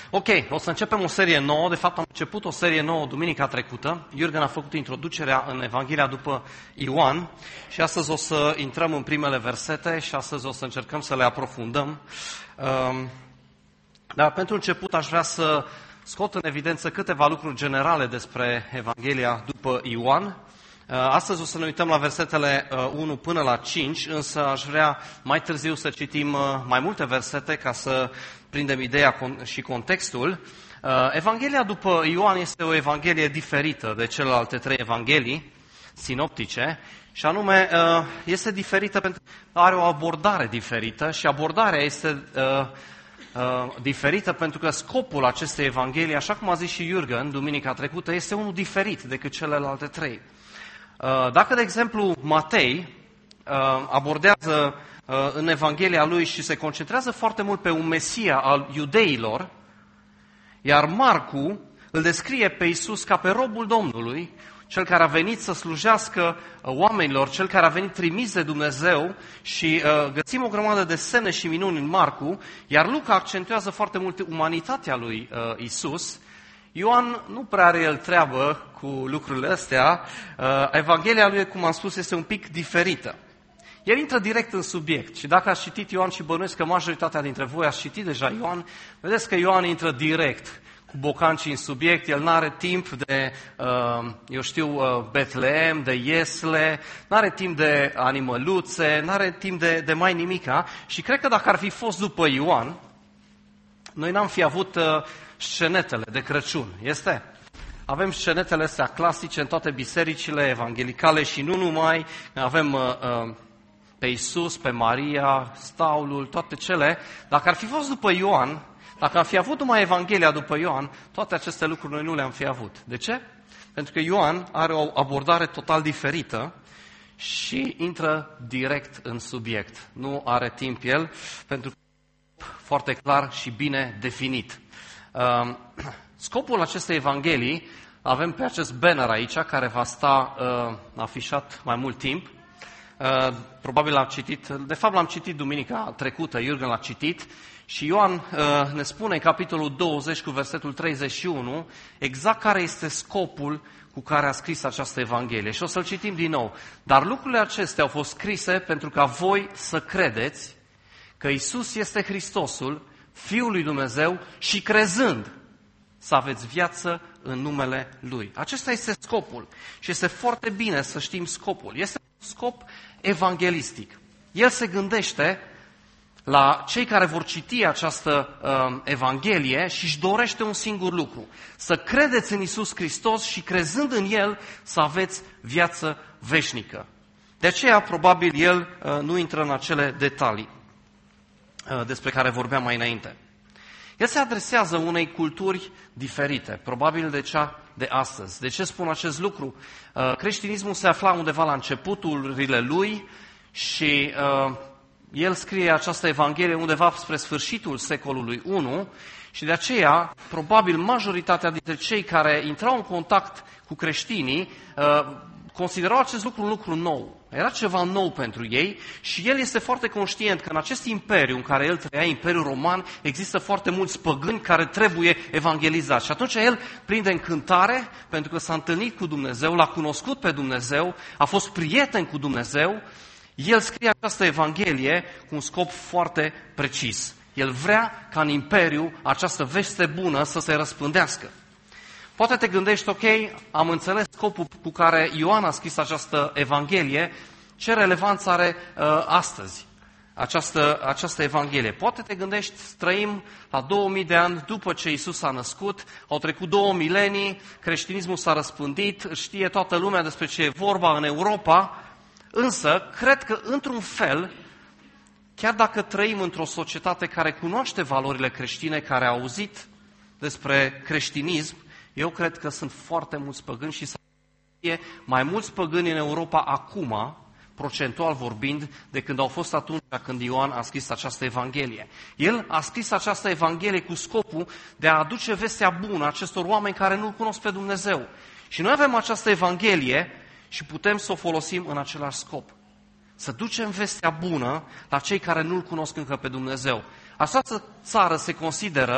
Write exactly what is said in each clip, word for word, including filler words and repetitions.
Ok, o să începem o serie nouă. De fapt, am început o serie nouă duminica trecută. Iurgen a făcut introducerea în Evanghelia după Ioan și astăzi o să intrăm în primele versete și astăzi o să încercăm să le aprofundăm. Dar pentru început aș vrea să scot în evidență câteva lucruri generale despre Evanghelia după Ioan. Astăzi o să ne uităm la versetele unu până la cinci, însă aș vrea mai târziu să citim mai multe versete ca să prindem ideea și contextul. Evanghelia după Ioan este o evanghelie diferită de celelalte trei evanghelii sinoptice și anume este diferită pentru că are o abordare diferită și abordarea este diferită pentru că scopul acestei evanghelii, așa cum a zis și Iurgen duminica trecută, este unul diferit decât celelalte trei. Dacă, de exemplu, Matei abordează în Evanghelia lui și se concentrează foarte mult pe un Mesia al iudeilor, iar Marcu îl descrie pe Iisus ca pe robul Domnului, cel care a venit să slujească oamenilor, cel care a venit trimis de Dumnezeu și uh, găsim o grămadă de semne și minuni în Marcu, iar Luca accentuează foarte mult umanitatea lui uh, Iisus. Ioan nu prea are el treabă cu lucrurile astea. Uh, Evanghelia lui, cum am spus, este un pic diferită. El intră direct în subiect și dacă ați citit Ioan și bănuiesc că majoritatea dintre voi ați citit deja Ioan, vedeți că Ioan intră direct cu bocancii în subiect, el n-are timp de, eu știu, Betleem, de Iesle, n-are timp de animăluțe, n-are timp de, de mai nimica și cred că dacă ar fi fost după Ioan, noi n-am fi avut scenetele de Crăciun, este? Avem scenetele astea clasice în toate bisericile evangelicale și nu numai, avem pe Iisus, pe Maria, staulul, toate cele. Dacă ar fi fost după Ioan, dacă am fi avut numai Evanghelia după Ioan, toate aceste lucruri noi nu le-am fi avut. De ce? Pentru că Ioan are o abordare total diferită și intră direct în subiect. Nu are timp el, pentru că foarte clar și bine definit. Scopul acestei Evanghelii, avem pe acest banner aici, care va sta afișat mai mult timp. Probabil l-am citit, de fapt l-am citit duminica trecută, Iurgen l-a citit, și Ioan uh, ne spune în capitolul douăzeci cu versetul treizeci și unu exact care este scopul cu care a scris această Evanghelie. Și o să-l citim din nou. Dar lucrurile acestea au fost scrise pentru ca voi să credeți că Iisus este Hristosul, Fiul lui Dumnezeu și crezând să aveți viață în numele Lui. Acesta este scopul și este foarte bine să știm scopul. Este un scop evanghelistic. El se gândește la cei care vor citi această uh, Evanghelie și își dorește un singur lucru. Să credeți în Iisus Hristos și crezând în El să aveți viață veșnică. De aceea, probabil, El uh, nu intră în acele detalii uh, despre care vorbeam mai înainte. El se adresează unei culturi diferite, probabil de cea de astăzi. De ce spun acest lucru? Uh, creștinismul se afla undeva la începuturile lui și Uh, El scrie această Evanghelie undeva spre sfârșitul secolului unu și de aceea, probabil, majoritatea dintre cei care intrau în contact cu creștinii considerau acest lucru un lucru nou. Era ceva nou pentru ei și el este foarte conștient că în acest imperiu în care el trăia, Imperiul Roman, există foarte mulți păgâni care trebuie evangelizați. Și atunci el prinde încântare pentru că s-a întâlnit cu Dumnezeu, l-a cunoscut pe Dumnezeu, a fost prieten cu Dumnezeu. El scrie această Evanghelie cu un scop foarte precis. El vrea ca în imperiu această veste bună să se răspândească. Poate te gândești, ok, am înțeles scopul cu care Ioan a scris această Evanghelie, ce relevanță are uh, astăzi această, această Evanghelie. Poate te gândești, trăim la două mii de ani după ce Iisus a născut, au trecut două milenii, creștinismul s-a răspândit, știe toată lumea despre ce e vorba în Europa. Însă, cred că, într-un fel, chiar dacă trăim într-o societate care cunoaște valorile creștine, care a auzit despre creștinism, eu cred că sunt foarte mulți păgâni și să fie mai mulți păgâni în Europa acum, procentual vorbind, de când au fost atunci când Ioan a scris această Evanghelie. El a scris această Evanghelie cu scopul de a aduce vestea bună acestor oameni care nu-L cunosc pe Dumnezeu. Și noi avem această Evanghelie și putem să o folosim în același scop. Să ducem vestea bună la cei care nu-L cunosc încă pe Dumnezeu. Această țară se consideră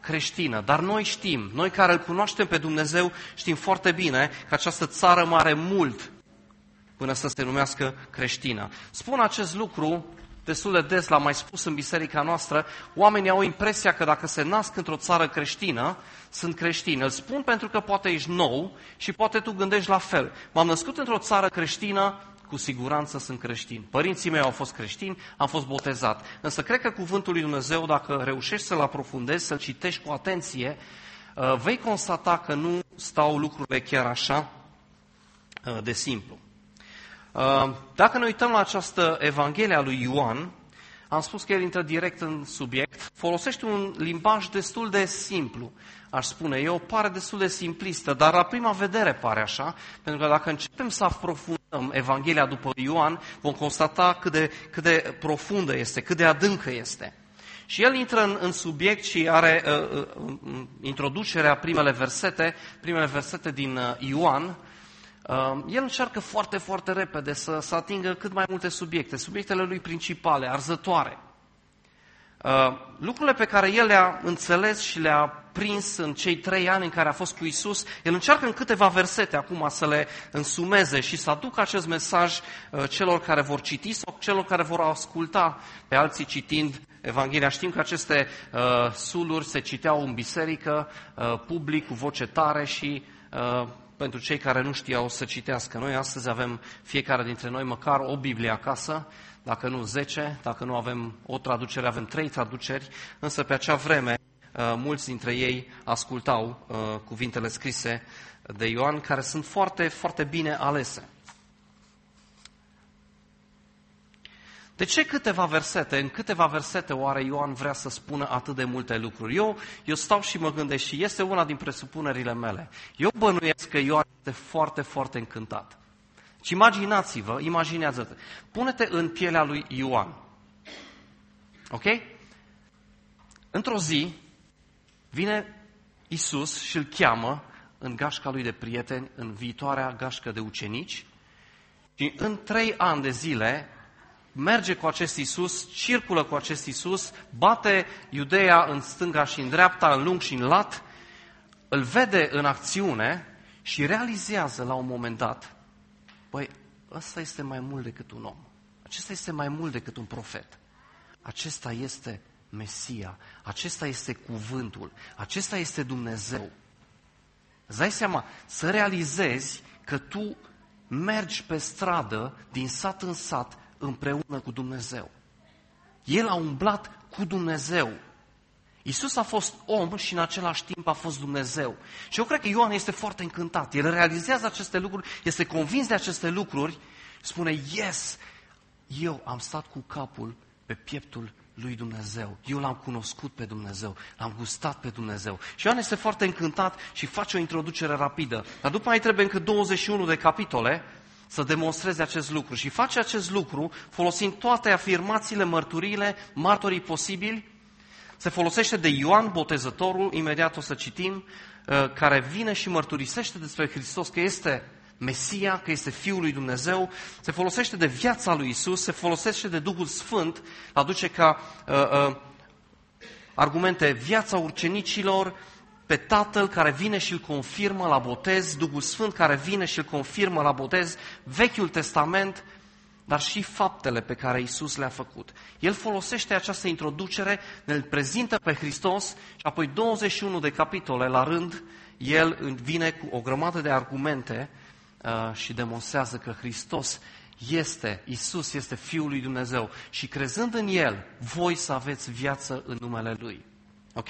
creștină. Dar noi știm, noi care îl cunoaștem pe Dumnezeu, știm foarte bine că această țară mai are mult până să se numească creștină. Spun acest lucru destul de des, l-am mai spus în biserica noastră, oamenii au impresia că dacă se nasc într-o țară creștină, sunt creștini. Îl spun pentru că poate ești nou și poate tu gândești la fel. M-am născut într-o țară creștină, cu siguranță sunt creștini. Părinții mei au fost creștini, am fost botezat. Însă cred că cuvântul lui Dumnezeu, dacă reușești să-l aprofundezi, să-l citești cu atenție, vei constata că nu stau lucrurile chiar așa de simplu. Dacă ne uităm la această Evanghelie a lui Ioan, am spus că el intră direct în subiect, folosește un limbaj destul de simplu, aș spune eu, pare destul de simplistă, dar la prima vedere pare așa, pentru că dacă începem să aprofundăm Evanghelia după Ioan, vom constata cât de, cât de profundă este, cât de adâncă este. Și el intră în, în subiect și are uh, uh, introducerea, primele versete, primele versete din uh, Ioan. Uh, el încearcă foarte, foarte repede să, să atingă cât mai multe subiecte, subiectele lui principale, arzătoare. Uh, lucrurile pe care el le-a înțeles și le-a prins în cei trei ani în care a fost cu Iisus, el încearcă în câteva versete acum să le însumeze și să aducă acest mesaj uh, celor care vor citi sau celor care vor asculta pe alții citind Evanghelia. Știm că aceste uh, suluri se citeau în biserică, uh, public, cu voce tare și uh, pentru cei care nu știau să citească. Noi astăzi avem fiecare dintre noi măcar o Biblie acasă, dacă nu zece, dacă nu avem o traducere, avem trei traduceri, însă pe acea vreme mulți dintre ei ascultau cuvintele scrise de Ioan, care sunt foarte, foarte bine alese. De ce câteva versete, în câteva versete oare Ioan vrea să spună atât de multe lucruri? Eu, eu stau și mă gândesc și este una din presupunerile mele. Eu bănuiesc că Ioan este foarte, foarte încântat. Și imaginați-vă, imaginează-te, pune-te în pielea lui Ioan. Ok? Într-o zi vine Iisus și îl cheamă în gașca lui de prieteni, în viitoarea gașcă de ucenici și în trei ani de zile merge cu acest Iisus, circulă cu acest Iisus, bate Iudeea în stânga și în dreapta, în lung și în lat, îl vede în acțiune și realizează la un moment dat, băi, ăsta este mai mult decât un om, acesta este mai mult decât un profet, acesta este Mesia, acesta este cuvântul, acesta este Dumnezeu. Îți dai seama, să realizezi că tu mergi pe stradă, din sat în sat, împreună cu Dumnezeu. El a umblat cu Dumnezeu. Iisus a fost om și în același timp a fost Dumnezeu. Și eu cred că Ioan este foarte încântat. El realizează aceste lucruri, este convins de aceste lucruri, spune, yes, eu am stat cu capul pe pieptul lui Dumnezeu. Eu l-am cunoscut pe Dumnezeu, l-am gustat pe Dumnezeu. Și Ioan este foarte încântat și face o introducere rapidă. Dar după mai trebuie încă douăzeci și unu de capitole să demonstreze acest lucru. Și face acest lucru folosind toate afirmațiile, mărturiile, martorii posibili. Se folosește de Ioan Botezătorul, imediat o să citim, care vine și mărturisește despre Hristos că este Mesia, că este Fiul lui Dumnezeu. Se folosește de viața lui Isus, se folosește de Duhul Sfânt, aduce ca uh, uh, argumente viața ucenicilor, pe Tatăl care vine și îl confirmă la botez, Duhul Sfânt care vine și îl confirmă la botez, Vechiul Testament, dar și faptele pe care Iisus le-a făcut. El folosește această introducere, ne-l prezintă pe Hristos și apoi douăzeci și unu de capitole la rând, el vine cu o grămadă de argumente uh, și demonstrează că Hristos este, Iisus este Fiul lui Dumnezeu și crezând în El, voi să aveți viață în numele Lui. Ok?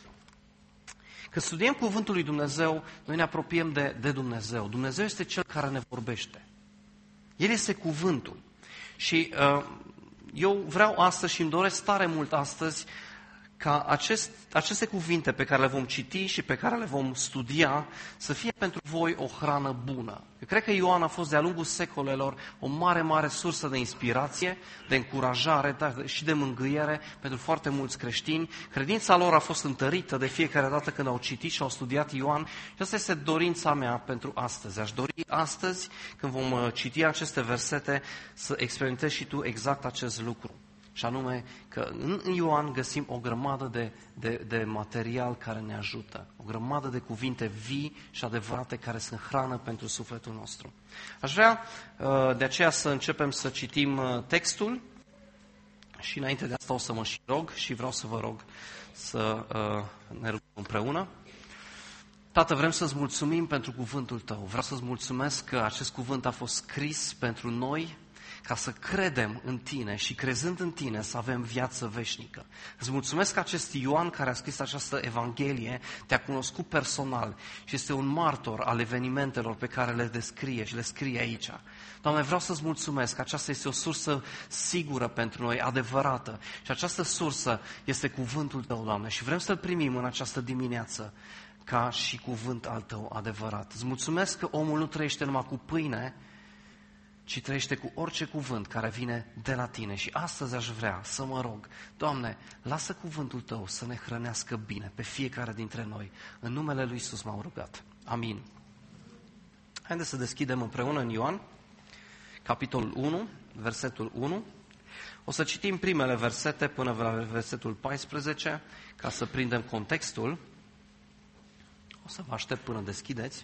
Când studiem cuvântul lui Dumnezeu, noi ne apropiem de, de Dumnezeu. Dumnezeu este Cel care ne vorbește. El este cuvântul. Și uh, eu vreau astăzi și îmi doresc tare mult astăzi ca acest, aceste cuvinte pe care le vom citi și pe care le vom studia să fie pentru voi o hrană bună. Eu cred că Ioan a fost de-a lungul secolelor o mare, mare sursă de inspirație, de încurajare dar și de mângâiere pentru foarte mulți creștini. Credința lor a fost întărită de fiecare dată când au citit și au studiat Ioan și asta este dorința mea pentru astăzi. Aș dori astăzi, când vom citi aceste versete, să experimentezi și tu exact acest lucru. Și anume că în Ioan găsim o grămadă de, de, de material care ne ajută, o grămadă de cuvinte vii și adevărate care sunt hrană pentru sufletul nostru. Aș vrea de aceea să începem să citim textul și înainte de asta o să mă și rog și vreau să vă rog să ne rugăm împreună. Tată, vrem să-ți mulțumim pentru cuvântul Tău. Vreau să-ți mulțumesc că acest cuvânt a fost scris pentru noi, ca să credem în Tine și crezând în Tine să avem viață veșnică. Îți mulțumesc că acest Ioan care a scris această Evanghelie te-a cunoscut personal și este un martor al evenimentelor pe care le descrie și le scrie aici. Doamne, vreau să-ți mulțumesc că aceasta este o sursă sigură pentru noi, adevărată. Și această sursă este cuvântul Tău, Doamne, și vrem să-L primim în această dimineață ca și cuvânt al Tău adevărat. Îți mulțumesc că omul nu trăiește numai cu pâine, ci trăiește cu orice cuvânt care vine de la Tine. Și astăzi aș vrea să mă rog, Doamne, lasă cuvântul Tău să ne hrănească bine pe fiecare dintre noi. În numele Lui Iisus m-am rugat. Amin. Haideți să deschidem împreună în Ioan, capitolul unu, versetul unu. O să citim primele versete până la versetul paisprezece, ca să prindem contextul. O să vă aștept până deschideți.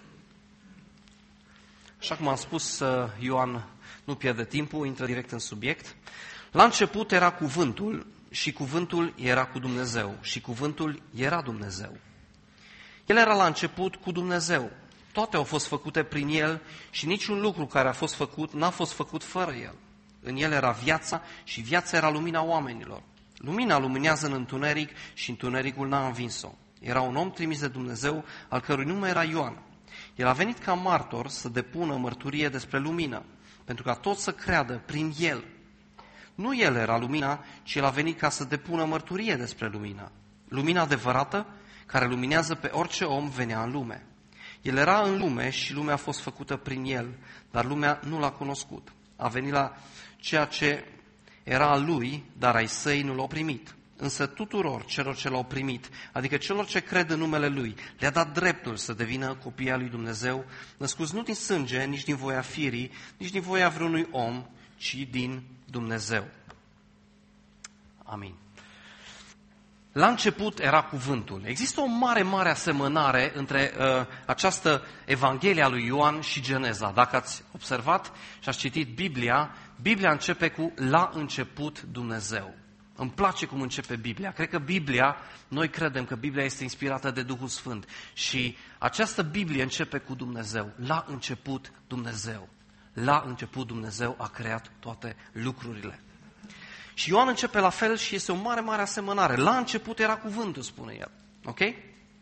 Așa cum am spus, Ioan nu pierde timpul, intră direct în subiect. La început era cuvântul și cuvântul era cu Dumnezeu și cuvântul era Dumnezeu. El era la început cu Dumnezeu. Toate au fost făcute prin El și niciun lucru care a fost făcut n-a fost făcut fără El. În El era viața și viața era lumina oamenilor. Lumina luminează în întuneric și întunericul n-a învins-o. Era un om trimis de Dumnezeu, al cărui nume era Ioan. El a venit ca martor să depună mărturie despre lumină, pentru ca toți să creadă prin El. Nu El era lumina, ci El a venit ca să depună mărturie despre lumină. Lumina adevărată, care luminează pe orice om, venea în lume. El era în lume și lumea a fost făcută prin El, dar lumea nu L-a cunoscut. A venit la ceea ce era al Lui, dar ai Săi nu L-au primit. Însă tuturor celor ce L-au primit, adică celor ce cred în numele Lui, le-a dat dreptul să devină copii al lui Dumnezeu, născuți nu din sânge, nici din voia firii, nici din voia vreunui om, ci din Dumnezeu. Amin. La început era cuvântul. Există o mare, mare asemănare între uh, această Evanghelie a lui Ioan și Geneza. Dacă ați observat și ați citit Biblia, Biblia începe cu la început Dumnezeu. Îmi place cum începe Biblia. Cred că Biblia, noi credem că Biblia este inspirată de Duhul Sfânt. Și această Biblie începe cu Dumnezeu. La început Dumnezeu. La început Dumnezeu a creat toate lucrurile. Și Ioan începe la fel și este o mare, mare asemănare. La început era cuvântul, spune el. Ok? Uh,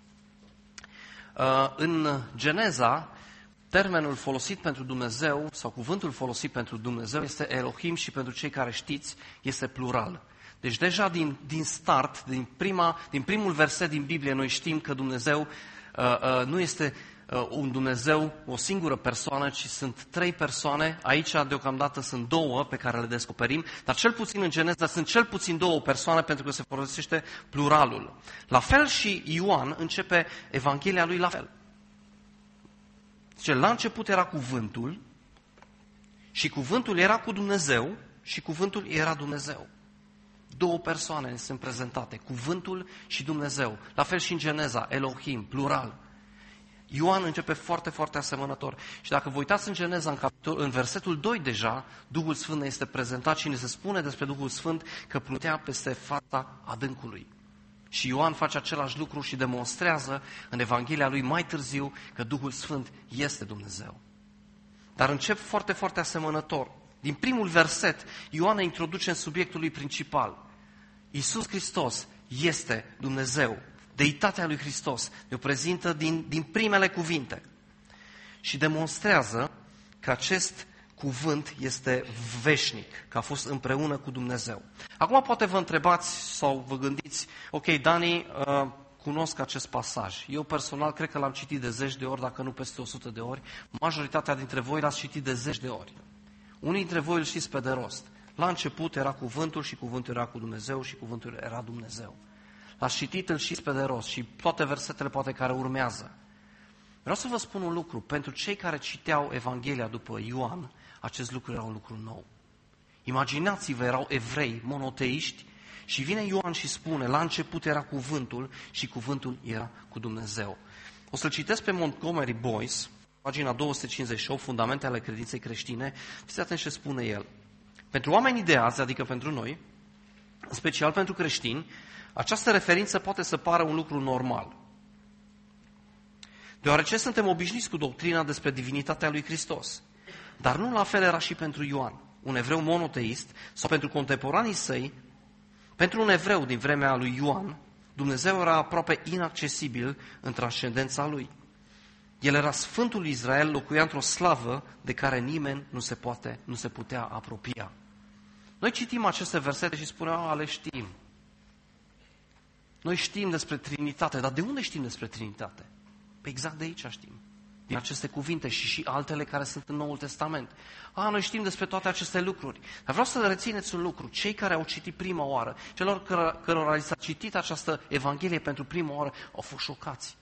în Geneza, termenul folosit pentru Dumnezeu, sau cuvântul folosit pentru Dumnezeu, este Elohim și pentru cei care știți, este plural. Deci deja din, din start, din, prima, din primul verset din Biblie, noi știm că Dumnezeu uh, uh, nu este uh, un Dumnezeu, o singură persoană, ci sunt trei persoane. Aici deocamdată sunt două pe care le descoperim, dar cel puțin în Geneza sunt cel puțin două persoane pentru că se folosește pluralul. La fel și Ioan începe Evanghelia lui la fel. Deci la început era cuvântul și cuvântul era cu Dumnezeu și cuvântul era Dumnezeu. Două persoane sunt prezentate, cuvântul și Dumnezeu. La fel și în Geneza, Elohim, plural. Ioan începe foarte, foarte asemănător. Și dacă vă uitați în Geneza, în, capitol, în versetul doi deja, Duhul Sfânt ne este prezentat și ne se spune despre Duhul Sfânt că plutea peste fața adâncului. Și Ioan face același lucru și demonstrează în Evanghelia lui mai târziu că Duhul Sfânt este Dumnezeu. Dar încep foarte, foarte asemănător. Din primul verset, Ioan ne introduce în subiectul lui principal. Iisus Hristos este Dumnezeu. Deitatea lui Hristos ne-o prezintă din, din primele cuvinte și demonstrează că acest cuvânt este veșnic, că a fost împreună cu Dumnezeu. Acum poate vă întrebați sau vă gândiți, ok, Dani, uh, cunosc acest pasaj. Eu personal cred că l-am citit de zeci de ori, dacă nu peste o sută de ori. Majoritatea dintre voi l-ați citit de zeci de ori. Unii dintre voi îl știți pe de rost. La început era cuvântul și cuvântul era cu Dumnezeu și cuvântul era Dumnezeu. L-ați citit, îl știți pe de rost și toate versetele poate care urmează. Vreau să vă spun un lucru. Pentru cei care citeau Evanghelia după Ioan, acest lucru era un lucru nou. Imaginați-vă, erau evrei, monoteiști, și vine Ioan și spune, la început era cuvântul și cuvântul era cu Dumnezeu. O să-l citesc pe Montgomery Boyce, pagina două sute cincizeci și opt, Fundamente ale credinței creștine. Fiți atenți ce spune el. Pentru oamenii de azi, adică pentru noi, în special pentru creștini, această referință poate să pară un lucru normal. Deoarece suntem obișnuiți cu doctrina despre divinitatea lui Hristos. Dar nu la fel era și pentru Ioan, un evreu monoteist, sau pentru contemporanii săi. Pentru un evreu din vremea lui Ioan, Dumnezeu era aproape inaccesibil în transcendența lui. El era Sfântul lui Israel, locuia într-o slavă de care nimeni nu se poate, nu se putea apropia. Noi citim aceste versete și spunem, a, le știm. Noi știm despre Trinitate, dar de unde știm despre Trinitate? Păi exact de aici știm. Din aceste cuvinte și și altele care sunt în Noul Testament. A, noi știm despre toate aceste lucruri. Dar vreau să rețineți un lucru. Cei care au citit prima oară, celor cărora li s-a citit această Evanghelie pentru prima oară, au fost șocați.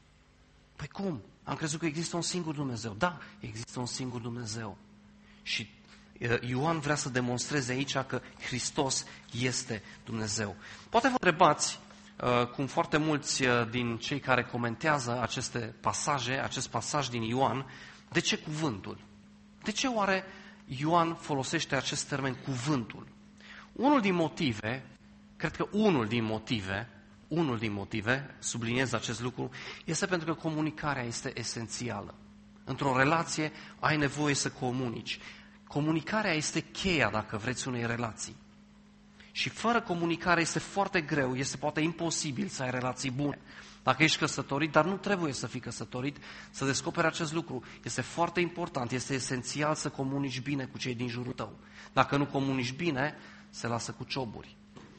Păi cum? Am crezut că există un singur Dumnezeu. Da, există un singur Dumnezeu. Și Ioan vrea să demonstreze aici că Hristos este Dumnezeu. Poate vă întrebați, cum foarte mulți din cei care comentează aceste pasaje, acest pasaj din Ioan, de ce cuvântul? De ce oare Ioan folosește acest termen cuvântul? Unul din motive, cred că unul din motive, unul din motive, subliniez acest lucru, este pentru că comunicarea este esențială. Într-o relație ai nevoie să comunici. Comunicarea este cheia, dacă vreți, unei relații. Și fără comunicare este foarte greu, este poate imposibil să ai relații bune. Dacă ești căsătorit, dar nu trebuie să fii căsătorit, să descoperi acest lucru. Este foarte important, este esențial să comunici bine cu cei din jurul tău. Dacă nu comunici bine, se lasă cu cioburi.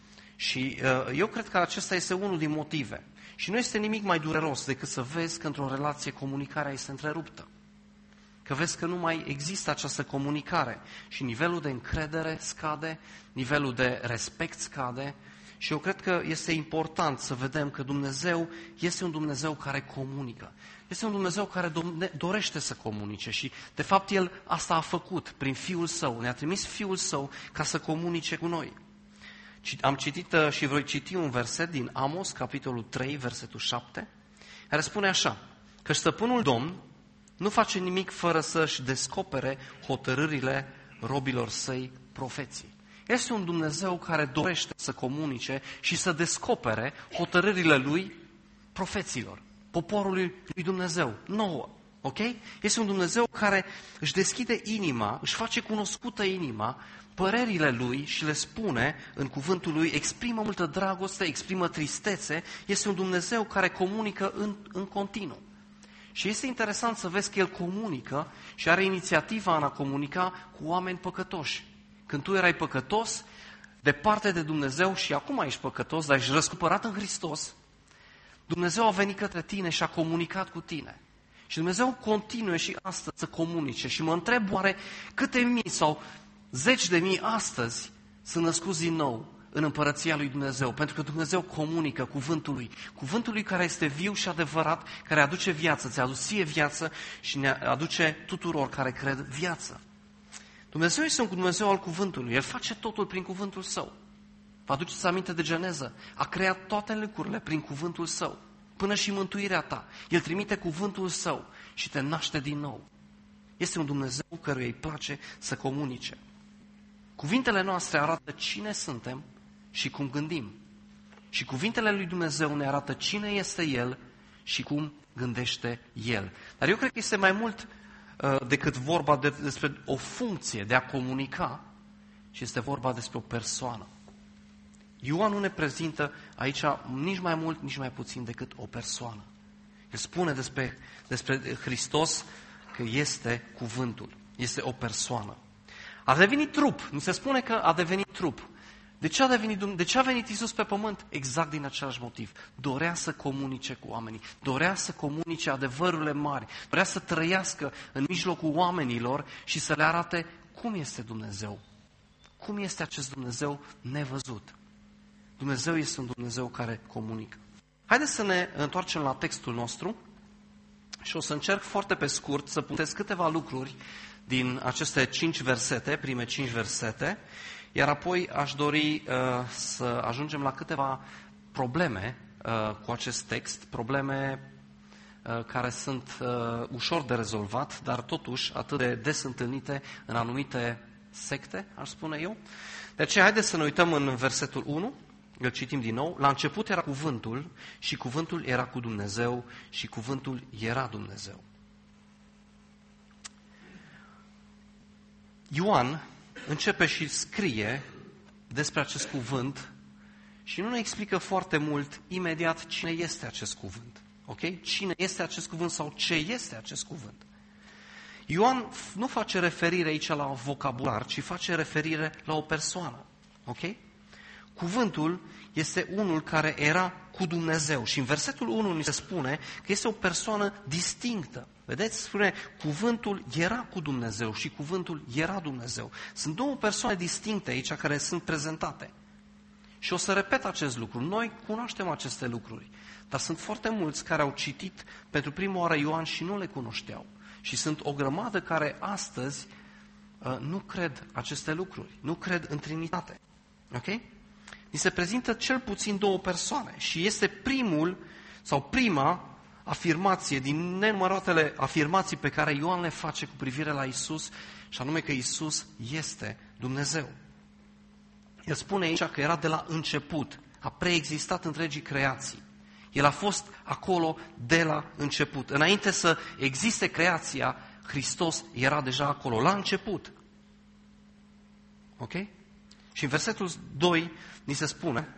Și uh, eu cred că acesta este unul din motive. Și nu este nimic mai dureros decât să vezi că într-o relație comunicarea este întreruptă. Că vezi că nu mai există această comunicare și nivelul de încredere scade, nivelul de respect scade și eu cred că este important să vedem că Dumnezeu este un Dumnezeu care comunică. Este un Dumnezeu care dorește să comunice și de fapt El asta a făcut prin Fiul Său. Ne-a trimis Fiul Său ca să comunice cu noi. Am citit și voi citi un verset din Amos, capitolul trei, versetul șapte, care spune așa, că stăpânul Domn nu face nimic fără să-și descopere hotărârile robilor săi profeții. Este un Dumnezeu care dorește să comunice și să descopere hotărârile lui profeților, poporului lui Dumnezeu, nouă. Ok? Este un Dumnezeu care își deschide inima, își face cunoscută inima, părerile lui și le spune în cuvântul lui, exprimă multă dragoste, exprimă tristețe. Este un Dumnezeu care comunică în, în continuu. Și este interesant să vezi că El comunică și are inițiativa în a comunica cu oameni păcătoși. Când tu erai păcătos, departe de Dumnezeu și acum ești păcătos, dar ești răscumpărat în Hristos, Dumnezeu a venit către tine și a comunicat cu tine. Și Dumnezeu continuă și astăzi să comunice. Și mă întreb oare câte mii sau zeci de mii astăzi sunt născuți din nou în împărăția lui Dumnezeu, pentru că Dumnezeu comunică cuvântul lui. Cuvântul lui care este viu și adevărat, care aduce viață, ți-a adus ție viață și ne aduce tuturor care cred viață. Dumnezeu este un Dumnezeu al cuvântului, El face totul prin cuvântul Său. Vă aduceți aminte de Geneză? A creat toate lucrurile prin cuvântul Său, până și mântuirea ta. El trimite cuvântul Său și te naște din nou. Este un Dumnezeu căruia îi place să comunice. Cuvintele noastre arată cine suntem și cum gândim. Și cuvintele lui Dumnezeu ne arată cine este El și cum gândește El. Dar eu cred că este mai mult uh, decât vorba de, despre o funcție de a comunica, și este vorba despre o persoană. Ioan nu ne prezintă aici nici mai mult, nici mai puțin decât o persoană. El spune despre, despre Hristos că este cuvântul, este o persoană. A devenit trup, nu se spune că a devenit trup. De ce a, devenit, de ce a venit Iisus pe pământ? Exact din același motiv. Dorea să comunice cu oamenii, dorea să comunice adevărurile mari, dorea să trăiască în mijlocul oamenilor și să le arate cum este Dumnezeu. Cum este acest Dumnezeu nevăzut. Dumnezeu este un Dumnezeu care comunică. Haideți să ne întoarcem la textul nostru Și o să încerc foarte pe scurt să puntez câteva lucruri din aceste cinci versete, prime cinci versete, iar apoi aș dori uh, să ajungem la câteva probleme uh, cu acest text, probleme uh, care sunt uh, ușor de rezolvat, dar totuși atât de des întâlnite în anumite secte, aș spune eu. De aceea, haideți să ne uităm în versetul unu, îl citim din nou. La început era cuvântul și cuvântul era cu Dumnezeu și cuvântul era Dumnezeu. Ioan începe și scrie despre acest cuvânt și nu ne explică foarte mult imediat cine este acest cuvânt. Ok? Cine este acest cuvânt sau ce este acest cuvânt. Ioan nu face referire aici la vocabular, ci face referire la o persoană. Ok? Cuvântul este unul care era cu Dumnezeu și în versetul unu ni se spune că este o persoană distinctă. Vedeți? Spune, cuvântul era cu Dumnezeu și cuvântul era Dumnezeu. Sunt două persoane distincte aici care sunt prezentate. Și o să repet acest lucru. Noi cunoaștem aceste lucruri, dar sunt foarte mulți care au citit pentru prima oară Ioan și nu le cunoșteau. Și sunt o grămadă care astăzi uh, nu cred aceste lucruri, nu cred în Trinitate. Ok? Ni se prezintă cel puțin două persoane și este primul sau prima afirmație din nenumăratele afirmații pe care Ioan le face cu privire la Isus, și anume că Isus este Dumnezeu. El spune aici că era de la început, a preexistat întregii creații. El a fost acolo de la început. Înainte să existe creația, Hristos era deja acolo, la început. Ok? Și în versetul doi ni se spune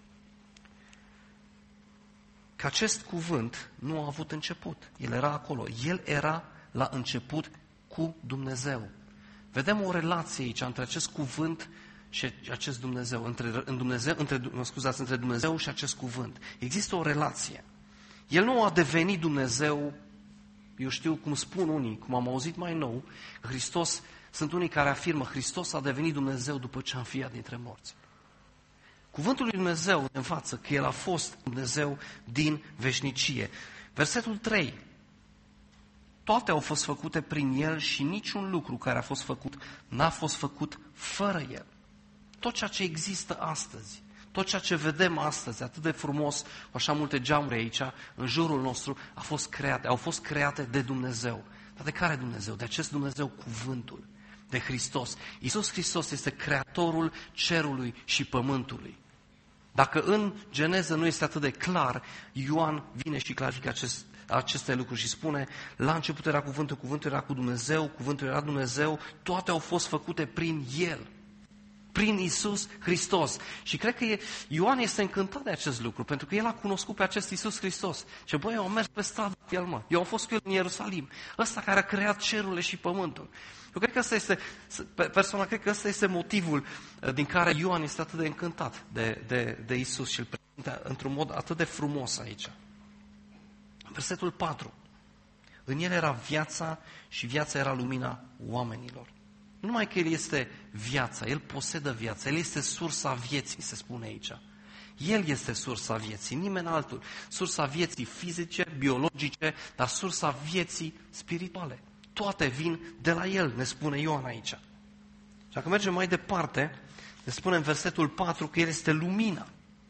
că acest cuvânt nu a avut început. El era acolo. El era la început cu Dumnezeu. Vedem o relație aici între acest cuvânt și acest Dumnezeu, între, în Dumnezeu, între, mă scuzați, între Dumnezeu și acest cuvânt. Există o relație. El nu a devenit Dumnezeu, eu știu cum spun unii, cum am auzit mai nou, Hristos, sunt unii care afirmă, Hristos a devenit Dumnezeu după ce a înfiat dintre morți. Cuvântul lui Dumnezeu ne învață că El a fost Dumnezeu din veșnicie. Versetul trei. Toate au fost făcute prin El și niciun lucru care a fost făcut n-a fost făcut fără El. Tot ceea ce există astăzi, tot ceea ce vedem astăzi, atât de frumos, cu așa multe geamuri aici, în jurul nostru, a fost create, au fost create de Dumnezeu. Dar de care Dumnezeu? De acest Dumnezeu, cuvântul, de Hristos. Iisus Hristos este creatorul cerului și pământului. Dacă în Geneză nu este atât de clar, Ioan vine și clarifică acest, aceste lucruri și spune, la început era cuvântul, cuvântul era cu Dumnezeu, cuvântul era Dumnezeu, toate au fost făcute prin El. Prin Iisus Hristos. Și cred că e, Ioan este încântat de acest lucru, pentru că el a cunoscut pe acest Iisus Hristos. Ce băi, eu am mers pe stradă cu el, mă. Eu am fost cu el în Ierusalim. Ăsta care a creat cerurile și pământul. Eu cred că ăsta este, personal, cred că ăsta este motivul din care Ioan este atât de încântat de, de, de Iisus și îl prezintă într-un mod atât de frumos aici. Versetul patru. În el era viața și viața era lumina oamenilor. Nu numai că El este viața, El posedă viața, El este sursa vieții, se spune aici. El este sursa vieții, nimeni altul. Sursa vieții fizice, biologice, dar sursa vieții spirituale. Toate vin de la El, ne spune Ioan aici. Și dacă mergem mai departe, ne spune în versetul patru că El este lumina.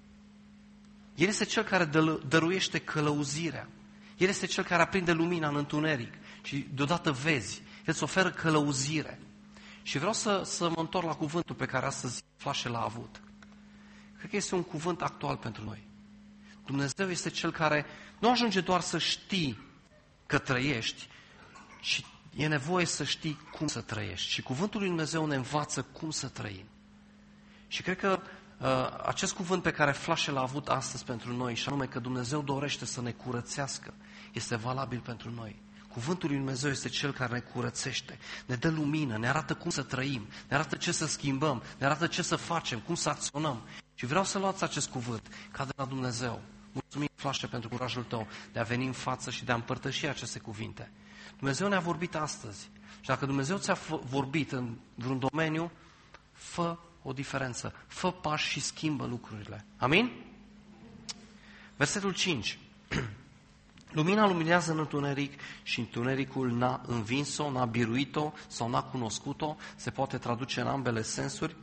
El este Cel care dăruiește călăuzirea. El este Cel care aprinde lumina în întuneric și deodată vezi. El îți oferă călăuzire. Și vreau să, să mă întorc la cuvântul pe care astăzi Flașe l-a avut. Cred că este un cuvânt actual pentru noi. Dumnezeu este Cel care nu ajunge doar să știi că trăiești, ci e nevoie să știi cum să trăiești. Și cuvântul lui Dumnezeu ne învață cum să trăim. Și cred că uh, acest cuvânt pe care Flașe l-a avut astăzi pentru noi, și anume că Dumnezeu dorește să ne curățească, este valabil pentru noi. Cuvântul lui Dumnezeu este Cel care ne curățește, ne dă lumină, ne arată cum să trăim, ne arată ce să schimbăm, ne arată ce să facem, cum să acționăm. Și vreau să luați acest cuvânt ca de la Dumnezeu. Mulțumim, Flașe, pentru curajul tău de a veni în față și de a împărtăși aceste cuvinte. Dumnezeu ne-a vorbit astăzi. Și dacă Dumnezeu ți-a vorbit în vreun domeniu, fă o diferență, fă pași și schimbă lucrurile. Amin? Versetul cinci. Lumina luminează în întuneric și întunericul n-a învins-o, n-a biruit-o sau n-a cunoscut-o, se poate traduce în ambele sensuri.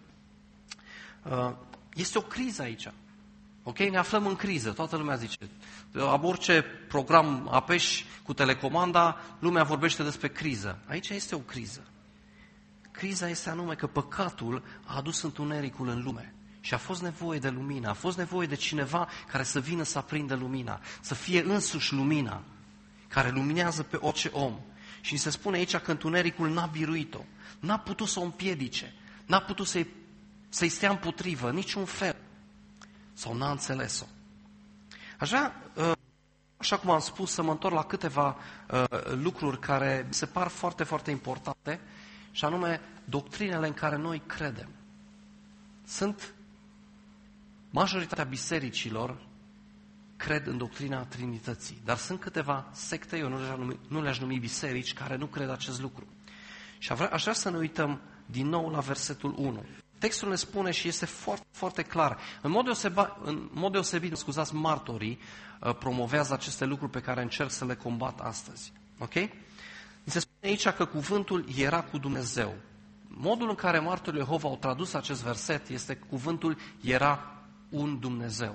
Este o criză aici. Ok? Ne aflăm în criză, toată lumea zice. La orice program apeși cu telecomanda, lumea vorbește despre criză. Aici este o criză. Criza este anume că păcatul a adus întunericul în lume. Și a fost nevoie de lumină, a fost nevoie de cineva care să vină să aprindă lumina, să fie însuși lumina, care luminează pe orice om. Și se spune aici că întunericul n-a biruit-o, n-a putut să o împiedice, n-a putut să-i, să-i stea împotrivă, niciun fel, sau n-a înțeles-o. Aș vrea, așa cum am spus, să mă întorc la câteva lucruri care mi se par foarte, foarte importante, și anume doctrinele în care noi credem. Sunt majoritatea bisericilor cred în doctrina Trinității, dar sunt câteva secte, eu nu le-aș numi, nu le-aș numi biserici, care nu cred acest lucru. Și aș vrea să ne uităm din nou la versetul unu. Textul ne spune și este foarte, foarte clar. În mod deosebit, în mod deosebit scuzați, martorii uh, promovează aceste lucruri pe care încerc să le combat astăzi. Ok? Mi se spune aici că cuvântul era cu Dumnezeu. Modul în care martorii Jehova au tradus acest verset este că cuvântul era un Dumnezeu.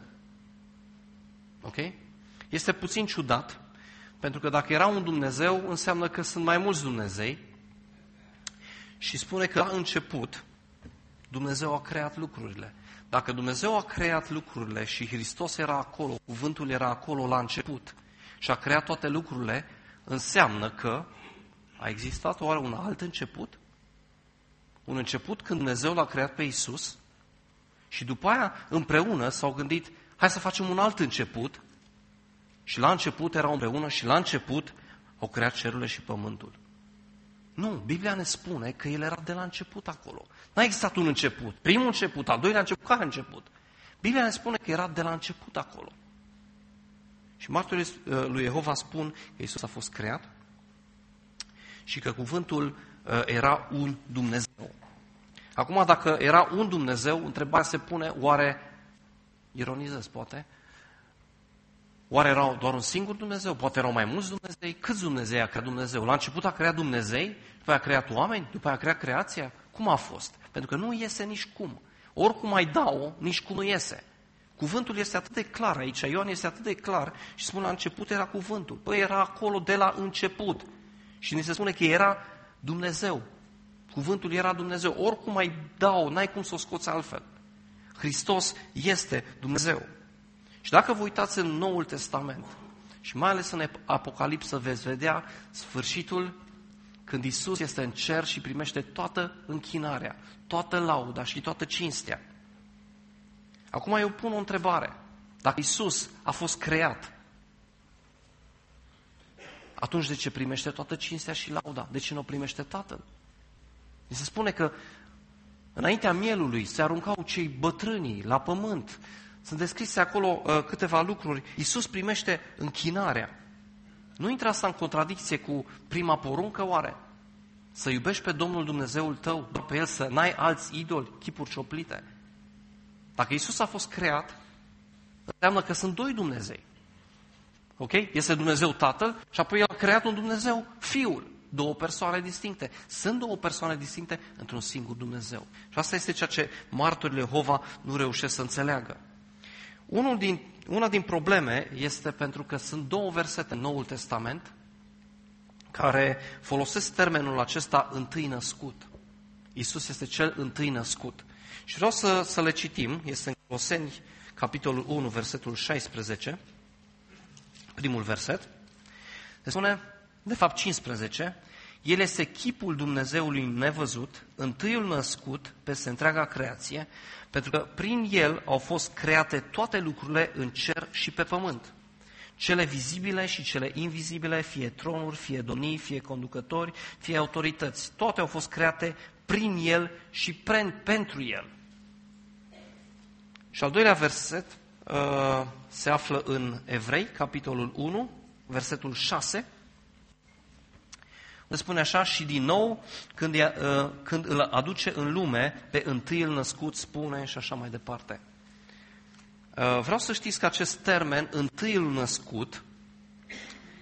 Ok? Este puțin ciudat, pentru că dacă era un Dumnezeu, înseamnă că sunt mai mulți Dumnezei și spune că la început Dumnezeu a creat lucrurile. Dacă Dumnezeu a creat lucrurile și Hristos era acolo, cuvântul era acolo la început și a creat toate lucrurile, înseamnă că a existat oare un alt început? Un început când Dumnezeu l-a creat pe Iisus și după aia împreună s-au gândit, hai să facem un alt început, și la început erau împreună și la început au creat cerurile și pământul. Nu, Biblia ne spune că El era de la început acolo. N-a existat un început. Primul început, al doilea început, care început? Biblia ne spune că era de la început acolo. Și martorii lui Jehova spun că Iisus a fost creat și că cuvântul era un Dumnezeu. Acum, dacă era un Dumnezeu, întrebarea se pune, oare, ironizez poate, oare era doar un singur Dumnezeu? Poate erau mai mulți Dumnezei? Câți Dumnezei a creat Dumnezeu? La început a creat Dumnezei, după aia a creat oameni, după aia a creat creația? Cum a fost? Pentru că nu iese nici cum. Oricum ai da-o, nici cum nu iese. Cuvântul este atât de clar aici, Ioan este atât de clar și spune la început era cuvântul. Păi era acolo de la început. Și ni se spune că era Dumnezeu. Cuvântul era Dumnezeu. Oricum ai da-o, n-ai cum să o scoți altfel. Hristos este Dumnezeu. Și dacă vă uitați în Noul Testament, și mai ales în Apocalipsă, veți vedea sfârșitul când Iisus este în cer și primește toată închinarea, toată lauda și toată cinstea. Acum eu pun o întrebare. Dacă Iisus a fost creat, atunci de ce primește toată cinstea și lauda? De ce nu o primește Tatăl? Mi se spune că înaintea mielului se aruncau cei bătrânii la pământ. Sunt descrise acolo uh, câteva lucruri. Iisus primește închinarea. Nu intră asta în contradicție cu prima poruncă, oare? Să iubești pe Domnul Dumnezeul tău, doar pe El, să n-ai alți idoli, chipuri cioplite. Dacă Iisus a fost creat, înseamnă că sunt doi Dumnezei. Ok? Este Dumnezeu Tatăl și apoi El a creat un Dumnezeu Fiul. Două persoane distincte. Sunt două persoane distincte într-un singur Dumnezeu. Și asta este ceea ce martorii Jehova nu reușesc să înțeleagă. Unul din, una din probleme este pentru că sunt două versete în Noul Testament care folosesc termenul acesta întâi născut. Iisus este cel întâi născut. Și vreau să, să le citim. Este în Coloseni, capitolul unu, versetul șaisprezece, primul verset. Se spune, de fapt cincisprezece, El este chipul Dumnezeului nevăzut, întâiul născut peste întreaga creație, pentru că prin El au fost create toate lucrurile în cer și pe pământ. Cele vizibile și cele invizibile, fie tronuri, fie domnii, fie conducători, fie autorități. Toate au fost create prin El și pentru El. Și al doilea verset uh, se află în Evrei, capitolul unu, versetul șase, unde spune așa, și din nou, când, e, uh, când îl aduce în lume, pe întâiul născut, spune și așa mai departe. Uh, vreau să știți că acest termen, întâiul născut,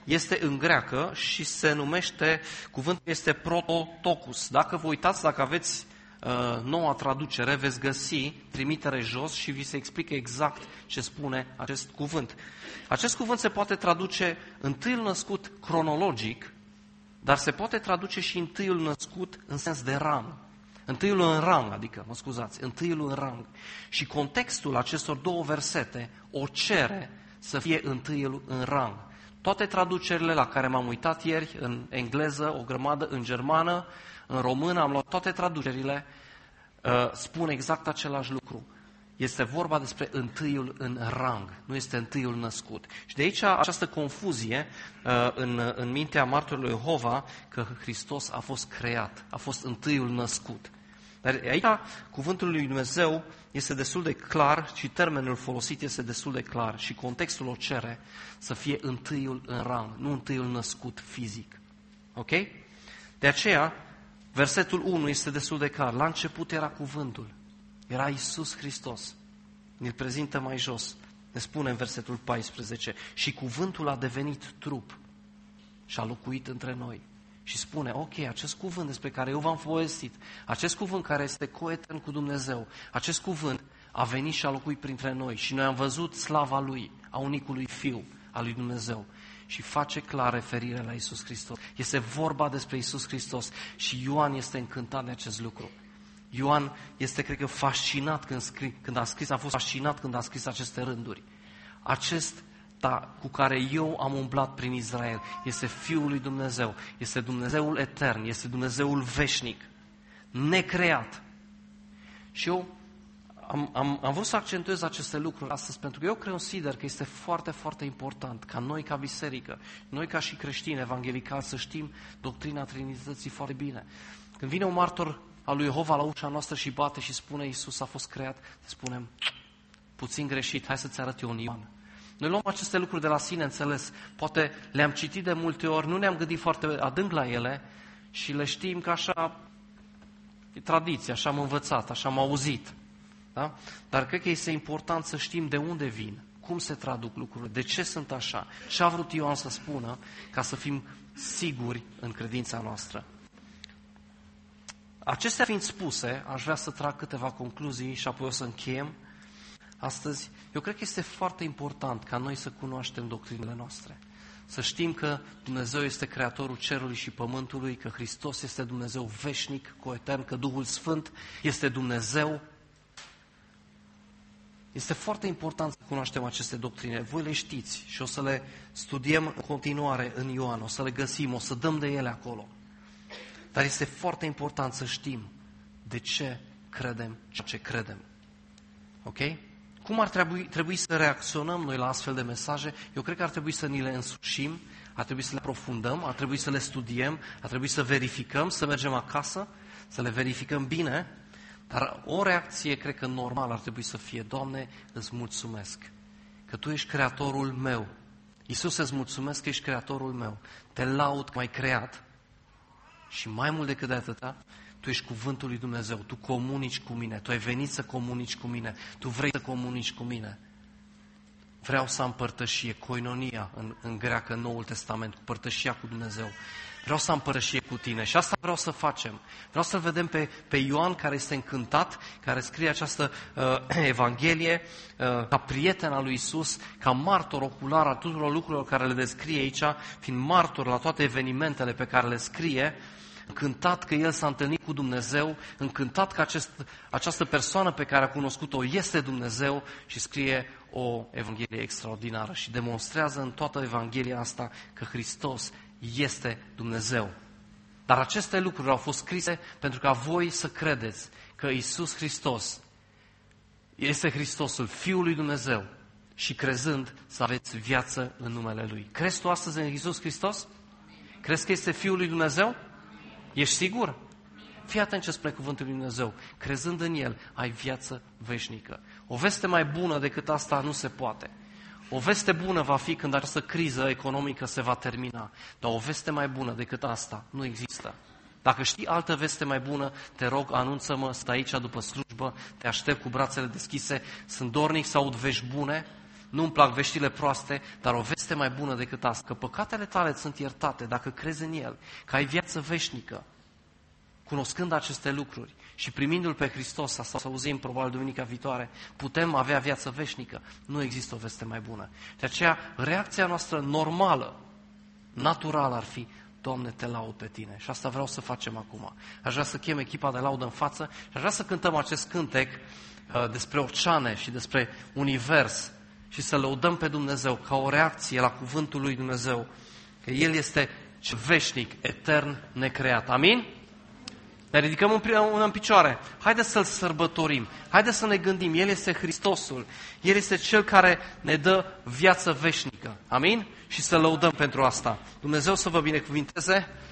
este în greacă și se numește, cuvântul este prototocus. Dacă vă uitați, dacă aveți uh, noua traducere, veți găsi trimitere jos și vi se explică exact ce spune acest cuvânt. Acest cuvânt se poate traduce întâiul născut cronologic, dar se poate traduce și întâiul născut în sens de rang. Întâiul în rang, adică, mă scuzați, întâiul în rang. Și contextul acestor două versete o cere să fie întâiul în rang. Toate traducerile la care m-am uitat ieri, în engleză, o grămadă, în germană, în română, am luat toate traducerile, uh, spun exact același lucru. Este vorba despre întâiul în rang, nu este întâiul născut. Și de aici această confuzie uh, în, în mintea martorului Jehova că Hristos a fost creat, a fost întâiul născut. Dar aici cuvântul lui Dumnezeu este destul de clar și termenul folosit este destul de clar și contextul o cere să fie întâiul în rang, nu întâiul născut fizic. Ok? De aceea, versetul unu este destul de clar. La început era cuvântul. Era Iisus Hristos. Ne-l prezintă mai jos. Ne spune în versetul paisprezece. Și cuvântul a devenit trup și a locuit între noi. Și spune, ok, acest cuvânt despre care eu v-am povestit, acest cuvânt care este coetern cu Dumnezeu, acest cuvânt a venit și a locuit printre noi și noi am văzut slava Lui, a unicului Fiu al lui Dumnezeu. Și face clar referire la Iisus Hristos. Este vorba despre Iisus Hristos și Ioan este încântat de acest lucru. Ioan este, cred că, fascinat când, scrie, când a scris, a fost fascinat când a scris aceste rânduri. Acesta cu care eu am umblat prin Israel este Fiul lui Dumnezeu, este Dumnezeul etern, este Dumnezeul veșnic, necreat. Și eu am, am, am vrut să accentuez aceste lucruri astăzi, pentru că eu consider că este foarte, foarte important ca noi ca biserică, noi ca și creștini evangelicali să știm doctrina Trinității foarte bine. Când vine un martor al lui Jehova la ușa noastră și bate și spune Iisus a fost creat, spunem puțin greșit, hai să-ți arăt eu un Ioan. Noi luăm aceste lucruri de la sine înțeles, poate le-am citit de multe ori, nu ne-am gândit foarte adânc la ele și le știm că așa e tradiție, așa am învățat, așa am auzit. Da? Dar cred că este important să știm de unde vin, cum se traduc lucrurile, de ce sunt așa, ce a vrut Ioan să spună, ca să fim siguri în credința noastră. Acestea fiind spuse, aș vrea să trag câteva concluzii și apoi o să încheiem astăzi. Eu cred că este foarte important ca noi să cunoaștem doctrinele noastre. Să știm că Dumnezeu este Creatorul cerului și pământului, că Hristos este Dumnezeu veșnic, coetern, că Duhul Sfânt este Dumnezeu. Este foarte important să cunoaștem aceste doctrine. Voi le știți și o să le studiem în continuare în Ioan, o să le găsim, o să dăm de ele acolo. Dar este foarte important să știm de ce credem ce credem. Ok? Cum ar trebui, trebui să reacționăm noi la astfel de mesaje? Eu cred că ar trebui să ni le însușim, ar trebui să le aprofundăm, ar trebui să le studiem, ar trebui să verificăm, să mergem acasă, să le verificăm bine, dar o reacție, cred că normală, ar trebui să fie, Doamne, îți mulțumesc că Tu ești Creatorul meu. Iisus, îți mulțumesc că ești Creatorul meu. Te laud că m-ai creat și mai mult decât de atâta, Tu ești cuvântul lui Dumnezeu, Tu comunici cu mine, Tu ai venit să comunici cu mine, Tu vrei să comunici cu mine. Vreau să am părtășie, koinonia în, în greacă, în Noul Testament, cu părtășia cu Dumnezeu. Vreau să am părtășie cu Tine și asta vreau să facem. Vreau să-l vedem pe, pe Ioan care este încântat, care scrie această uh, Evanghelie uh, ca prieten al lui Iisus, ca martor ocular a tuturor lucrurilor care le descrie aici, fiind martor la toate evenimentele pe care le scrie, încântat că el s-a întâlnit cu Dumnezeu, încântat că acest, această persoană pe care a cunoscut-o este Dumnezeu și scrie o Evanghelie extraordinară și demonstrează în toată Evanghelia asta că Hristos este Dumnezeu. Dar aceste lucruri au fost scrise pentru ca voi să credeți că Iisus Hristos este Hristosul, Fiul lui Dumnezeu și crezând să aveți viață în numele Lui. Crezi tu astăzi în Iisus Hristos? Crezi că este Fiul lui Dumnezeu? Ești sigur? Fii atent ce spune cuvântul lui Dumnezeu. Crezând în El, ai viață veșnică. O veste mai bună decât asta nu se poate. O veste bună va fi când această criză economică se va termina. Dar o veste mai bună decât asta nu există. Dacă știi altă veste mai bună, te rog, anunță-mă, stai aici după slujbă, te aștept cu brațele deschise, sunt dornic să aud vești bune, Nu-mi plac veștile proaste, dar o veste mai bună decât asta, că păcatele tale sunt iertate dacă crezi în El, că ai viață veșnică. Cunoscând aceste lucruri și primindu-L pe Hristos, asta o să auzim probabil duminica viitoare, putem avea viață veșnică. Nu există o veste mai bună. De aceea, reacția noastră normală, naturală ar fi: Doamne, te laud pe Tine. Și asta vreau să facem acum. Aș vrea să chem echipa de laudă în față și aș vrea să cântăm acest cântec uh, despre oceane și despre univers și să lăudăm pe Dumnezeu ca o reacție la cuvântul lui Dumnezeu, că El este veșnic, etern, necreat. Amin? Ne ridicăm împreună în picioare. Haideți să-L sărbătorim. Haideți să ne gândim. El este Hristosul. El este Cel care ne dă viață veșnică. Amin? Și să lăudăm pentru asta. Dumnezeu să vă binecuvinteze.